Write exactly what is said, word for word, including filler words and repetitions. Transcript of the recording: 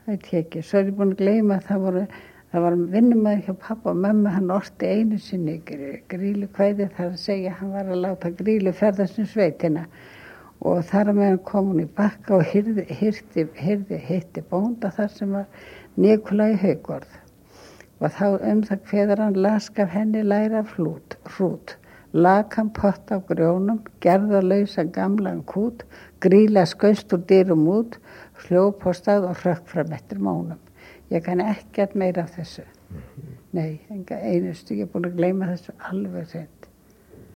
veit ég ekki. Svo er ég búin að gleyma að það voru, það var vinnumæður hjá pappa og mömmu, hann orti einu sinni Grýlu kvæði þar að segja hann var að láta Grýlu ferðast um sveitina og þar með hann kom hún í Bakka og hirði, hirti, hirði, hitti bónda þar sem var Nikolai Haugorð og þá um það kveður hann laskaf henni læra flút, hrút, lakan pott á grjónum, gerðalausa gamlan kút, Grýla skaust úr dyrum út, hljóp á stað og hrökk fram eftir mónum. Ég kann ekkert meira af þessu. Mm-hmm. Nei, enga einustu, ég er búin að gleyma þessu alveg hreint.